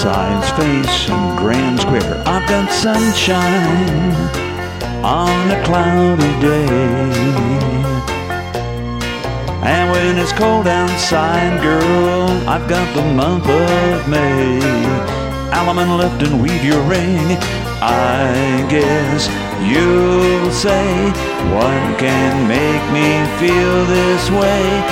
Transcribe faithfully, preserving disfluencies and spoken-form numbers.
Science Face and Grand Square. I've got sunshine on a cloudy day. And when it's cold outside, girl, I've got the month of May. Alum lift and weave your ring. I guess you'll say, what can make me feel this way?